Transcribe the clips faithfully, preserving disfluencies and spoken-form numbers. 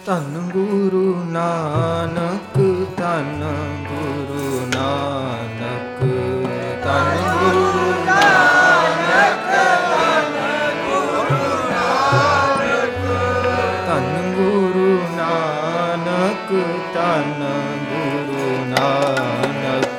ਧੰਨ ਗੁਰੂ ਨਾਨਕ ਧੰਨ ਗੁਰੂ ਨਾਨਕ ਧੰਨ ਗੁਰੂ ਨਾਨਕ ਧੰਨ ਗੁਰੂ ਨਾਨਕ ਧੰਨ ਗੁਰੂ ਨਾਨਕ ਧੰਨ ਗੁਰੂ ਨਾਨਕ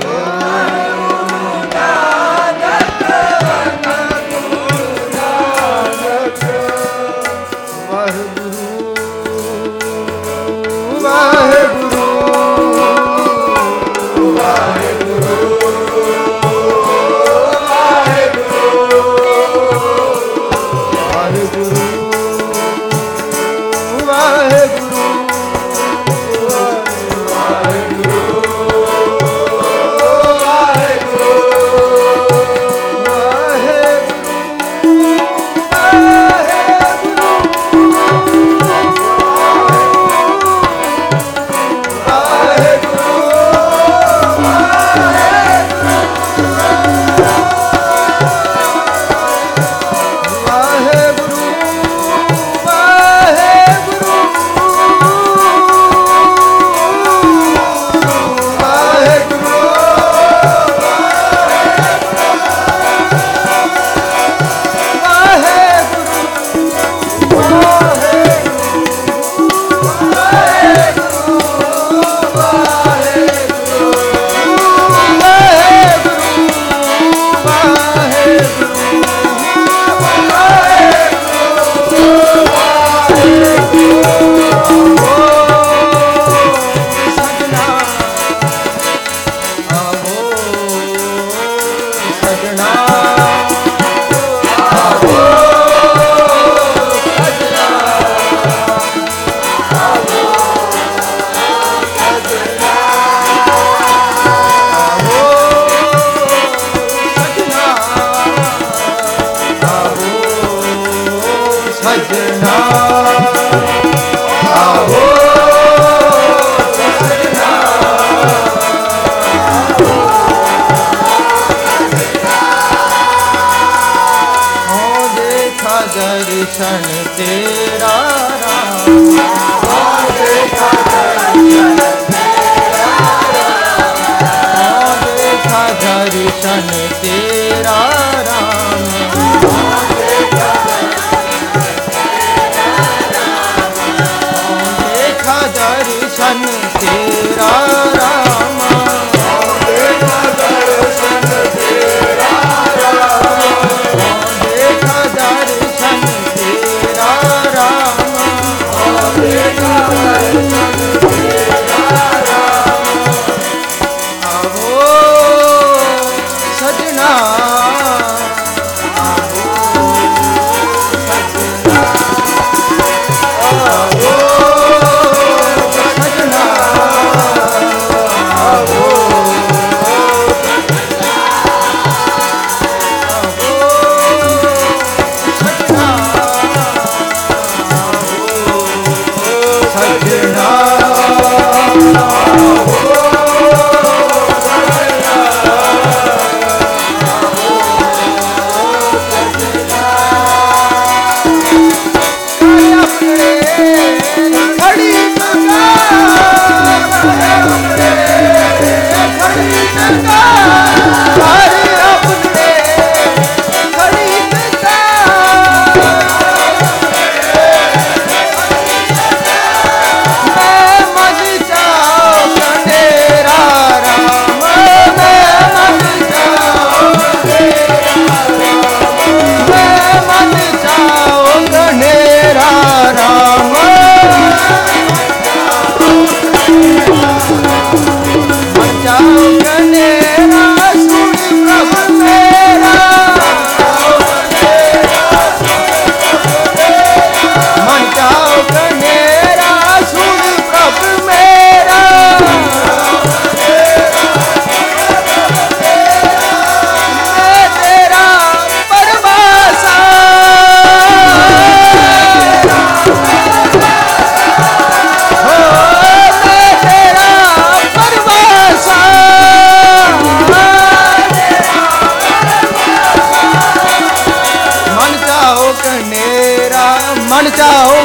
दर्शन तेरा राम देखा दर्शन तेरा राम देखा दर्शन तेरा राम देखा दर्शन तेरा राम देखा दर्शन तेरा राम देखा दर्शन तेरा राम देखा दर्शन तेरा राम आओ सजना राम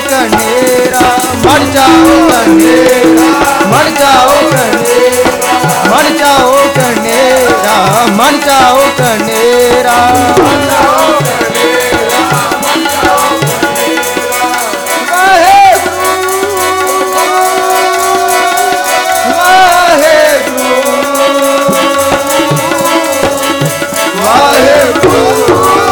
कनेरा मर जाओ कनेरा मर जाओ कनेरा मर जाओ कनेरा मर जाओ कनेरा मर जाओ कनेरा मर जाओ कनेरा वाहेगुरु वाहेगुरु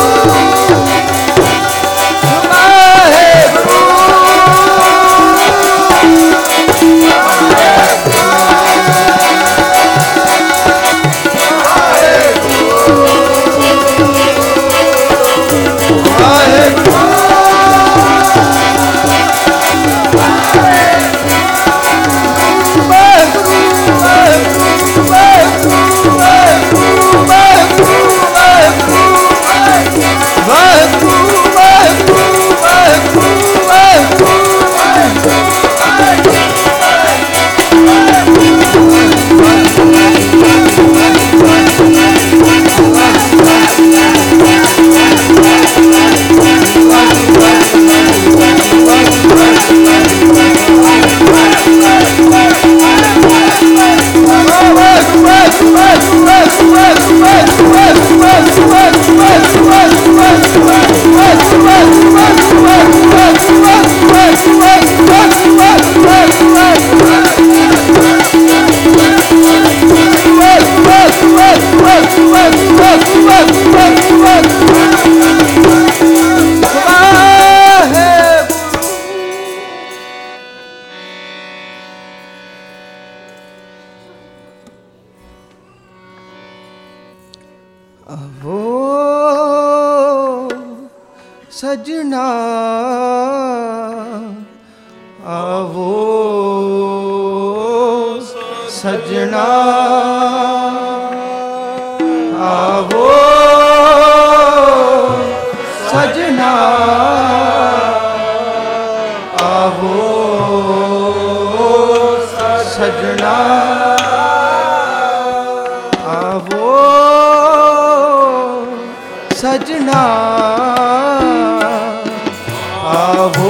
वो सजना आवो सजना आवो सजना आवो सजना आवो सजना आवो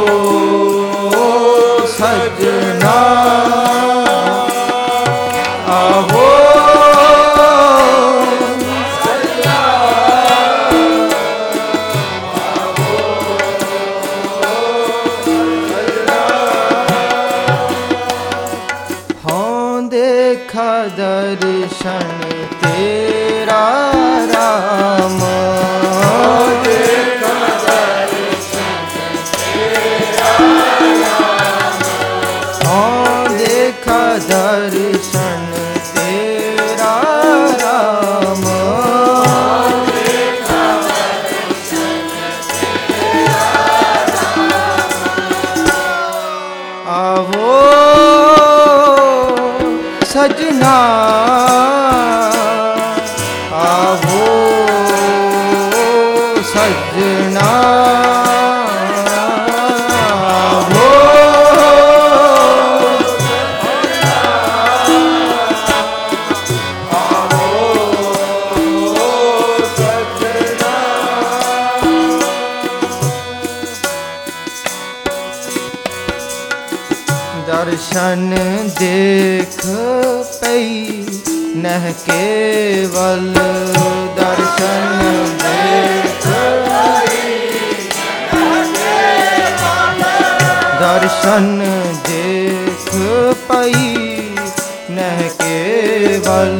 सजना आवो सजना हाँ देखा दर्शन तेरा राम दर्शन तेरा राम आवो सजना आवो सजना दर्शन देख पई नह केवल दर्शन देख दर्शन देख पई नह केवल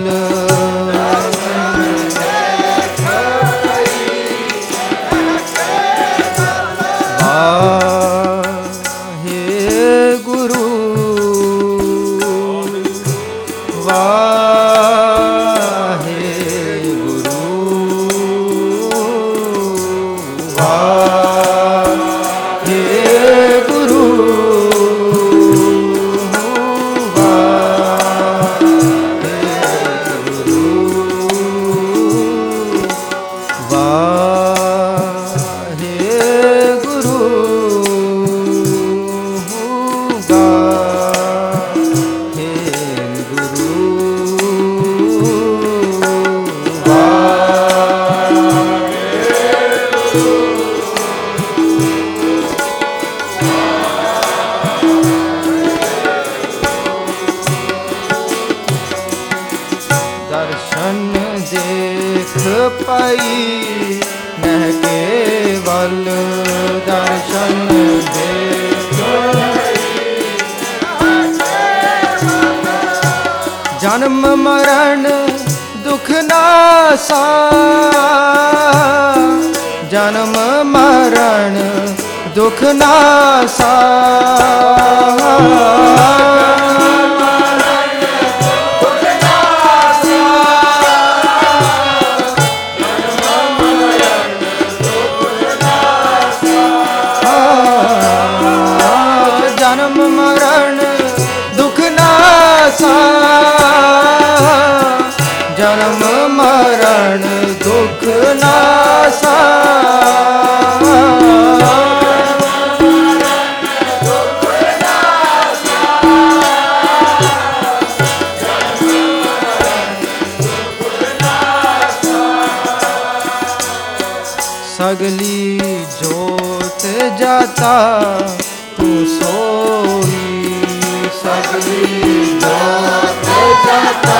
पई नह केवल दर्शन देख जन्म मरण दुख नासा जन्म मरण दुख नासा जन्म मरण दुख नासा जन्म मरण दुख नासा सगली जोत जाता तू सोई सगली जोत जाता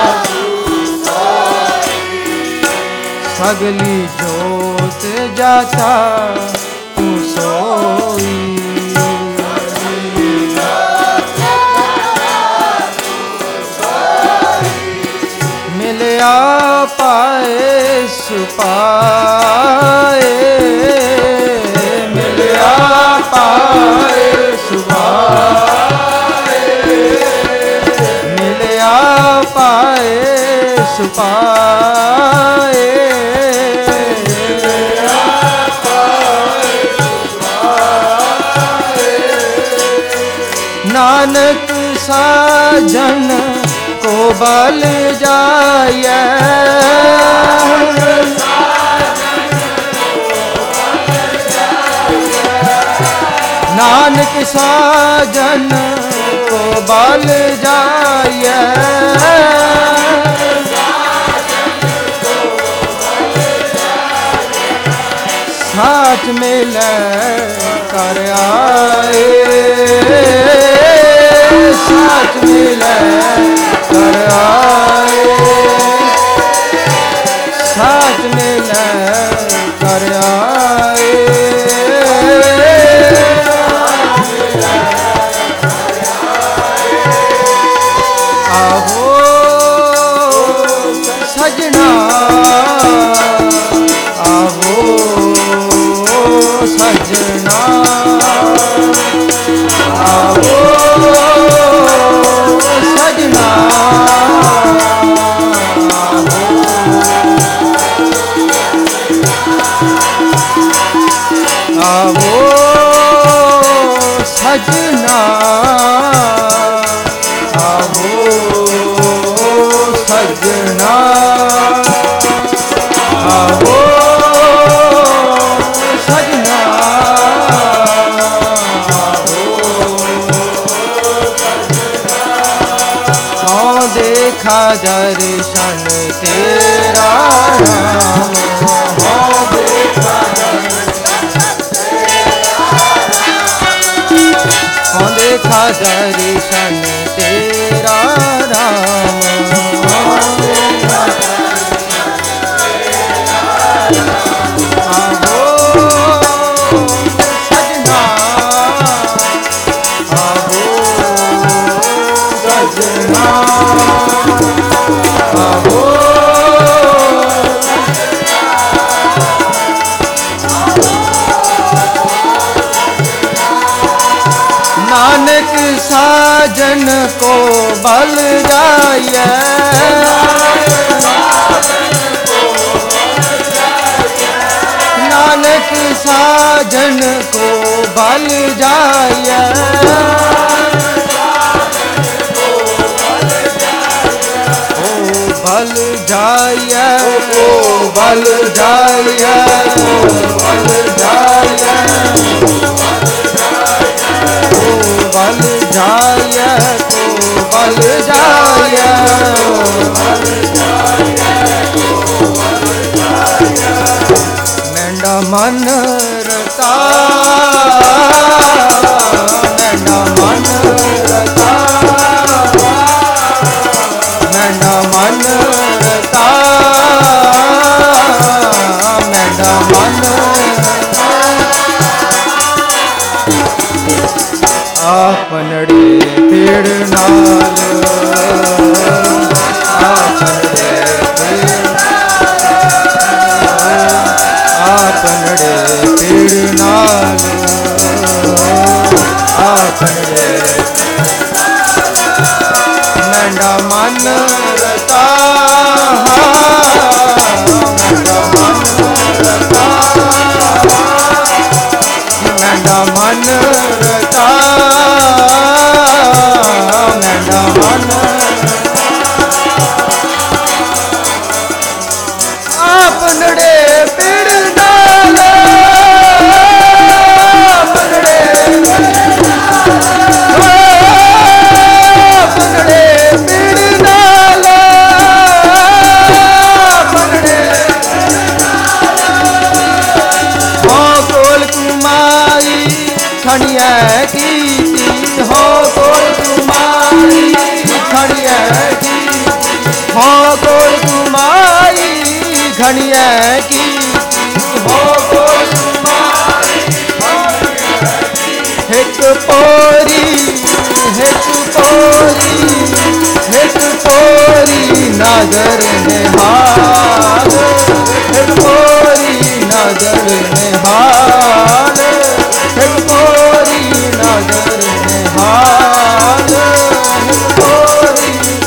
सगली जोत जाता तू सोई मिलया पाए सुपाए मिलया पाए सुपाए मिलया पाए सुपाए नानक साजन को बल जाए नानक साजन को बल जाए साथ मिले कर आए साथ मिले कर आए साथ मिले कर आए आओ सजना आओ सजना आओ सजना आओ सजना आओ सजना आओ सजना आओ देखा दर्शन तेरा राम आओ देखा हाँ देखा दर्शन तेरा राम आओ सजना आओ सजना आओ नानक साजन को बल जाए नानक साजन को बल जाए ओ बल जाए ओ बल जाए ओ बल जाए बल जाए तो बल जाए मेंढा मन रता मेंढा मन रता मेंढा मन रता ਆਪਨੜੇ ਪੀੜ ਨਾਲ ਆਪਨੜੇ ਪੀੜ ਆਪਨੜੇ ਪੀੜ ਨਾਲ ਆਪਨੜੇ ਮੈਂਡਾ ਮਨ ਰਤਾ ਮੈਂਡਾ ਮਨ ਰਤਾ ਮੈਂਡਾ ਮਨ ਰਤਾ ਮੈਂਡਾ ਮਨ ਆਪਨੜੇ ਪੀੜ ਨਾਲ ਆਪਨੜੇ ਆਪਨੜੇ ਪੀੜ ਨਾਲ ਆਪਨੜੇ ਹੋ ਕੋਲ ਕੁਮਾਰੀ ਖਣੀਐ ਕੀਤੀ ਹੋ ਕੋਲ ਕੁਮਾਰੀ ਖਣੀਐ ਕੀਤੀ ਹੋ ਕੋਲ ਕੁਮਾਰੀ ਖਣੀਐ ਕੀਤੀ ਹੋ ਕੋਲ ਕੁਮਾਰੀ ਇੱਕ ਪੋਰੀ ਇੱਕ ਪੋਰੀ ਇੱਕ ਪੋਰੀ ਨਦਰ ਨਿਹਾਲ ਇੱਕ ਪੋਰੀ ਨਦਰ ਨਿਹਾਲ ਇੱਕ ਪੋਰੀ ਨਦਰ ਨਿਹਾਲ ਇੱਕ ਪੋਰੀ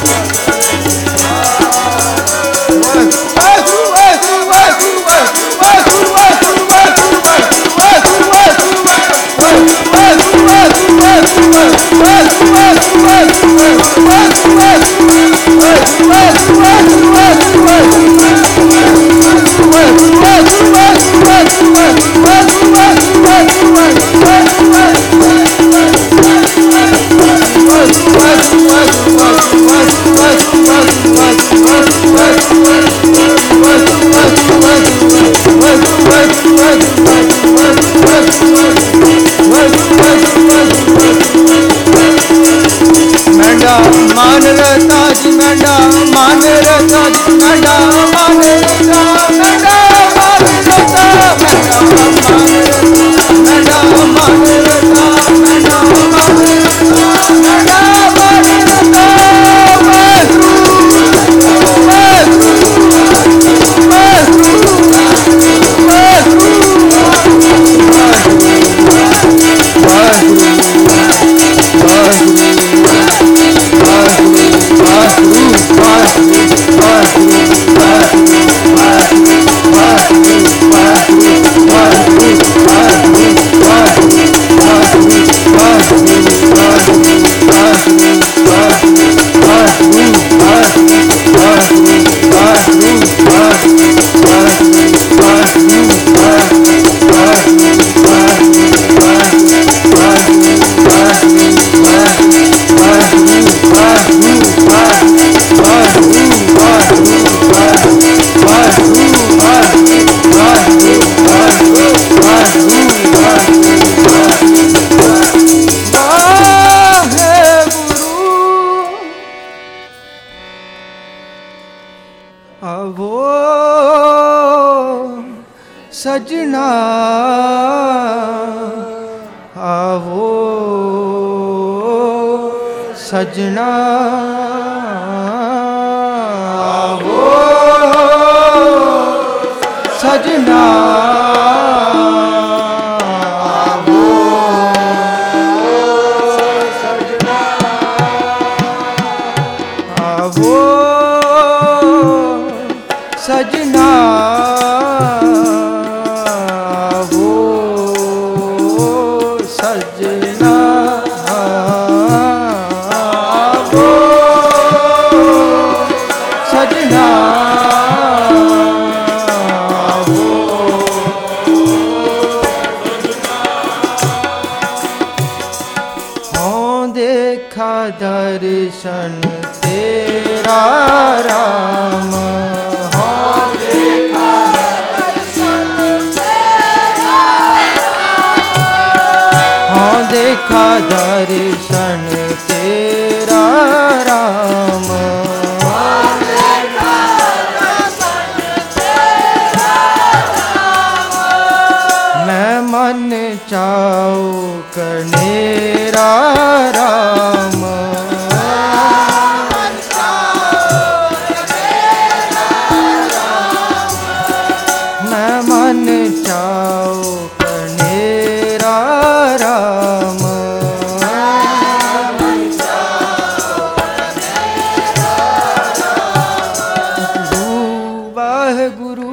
ਮੈਂਡਾ ਮਨ ਰਤਾ ਜੀ ਮੈਂਡਾ ਮਨ ਰਤਾ ਜੀ ਮੈਂਡਾ ਮਨ ਰਤਾ ਮੈਂਡਾ ਮਨ ਰਤਾ ਮੈਂਡਾ ਮਨ ਰਤਾ ਮੈਂਡਾ ਮਨ ਰਤਾ ਮੈਂਡਾ ਮਨ ਰਤਾ ਮੈਂਡਾ ਮਨ ਰਤਾ ਵਾਹਿਗੁਰੂ ਵਾਹਿਗੁਰੂ ਵਾਹਿਗੁਰੂ ਸਜਣਾ ਆਵੋ ਸਜਣਾ ਆਵੋ ਸਜਣਾ ਆਵੋ ਸਜਣਾ ਆਵੋ ਸਜਣਾ दर्शन तेरा राम हो देखा दर्शन तेरा राम हो देखा दर्शन तेरा राम हो देखा दर्शन तेरा राम मैं मन चाओ कनेरा राम। मैं मन चाओ कनेरा राम। गुरु वाहिगुरु